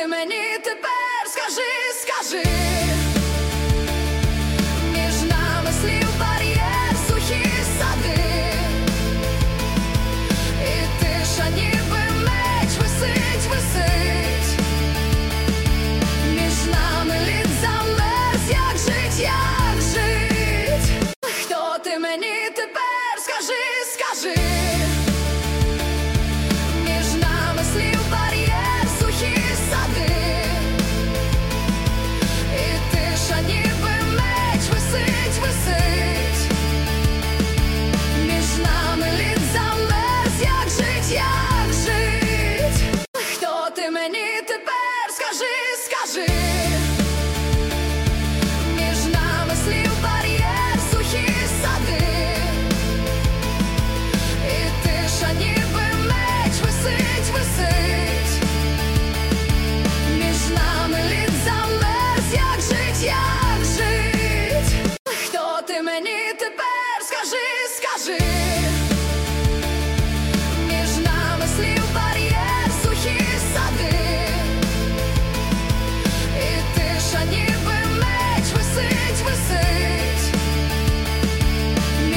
ти мені тепер скажи, скажи. Між нами слів бар'єр, сухі сади, і тиша ніби меч висить, висить. Між нами лід замерз, як жить, як жить. Хто ти мені тепер скажи, скажи. Мені тепер скажи, скажи.